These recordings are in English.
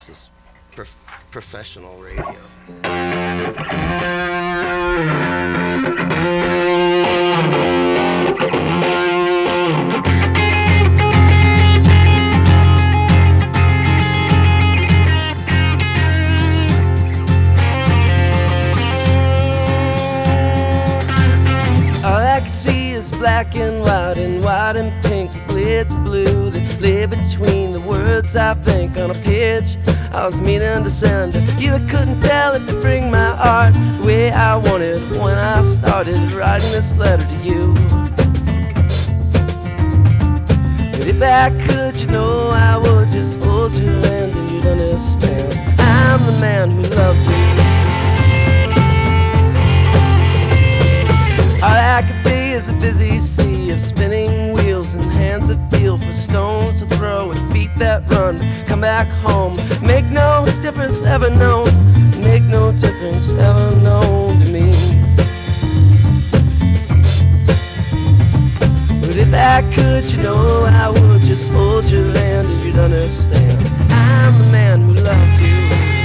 This is professional radio. All I can see is black and white and pink blitz blue that lay between the words I think on a pitch I was meaning to send to you. I couldn't tell it to bring my art the way I wanted when I started writing this letter to you. But if I could, you know, I would just hold your hand and you'd understand. I'm the man who loves you. All I could be is a busy sea of spinning wheels and hands that feel for stones to throw and feet that run to come back home. Make no difference ever known, make no difference ever known to me. But if I could, you know, I would just hold your hand and you'd understand. I'm the man who loves you.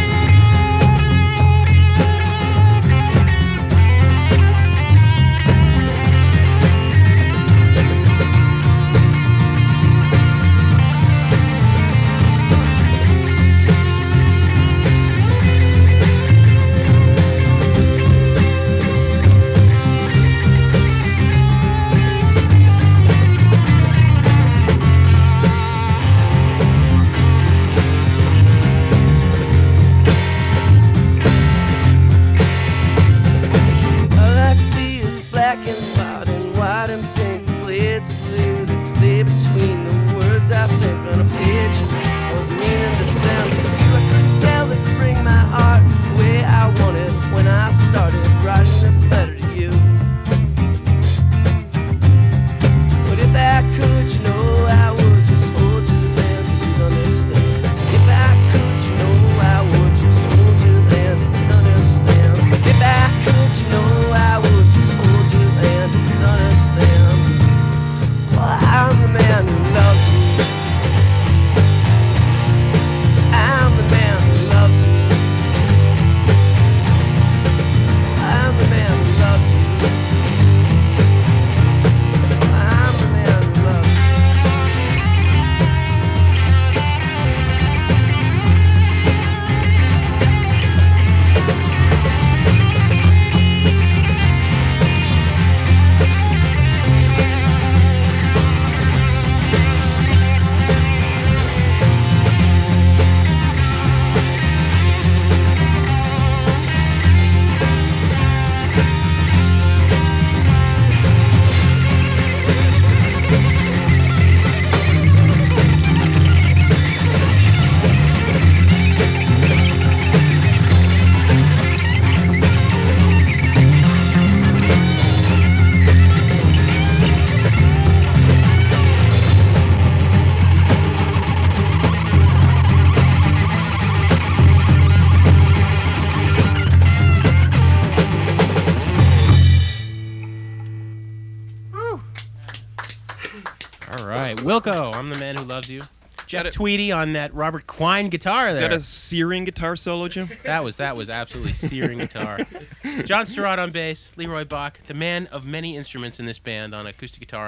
Wilco, I'm the man who loves you. Jeff Tweedy on that Robert Quine guitar there. Is that a searing guitar solo, Jim? That was absolutely searing guitar. John Sturrott on bass, Leroy Bach, the man of many instruments in this band on acoustic guitar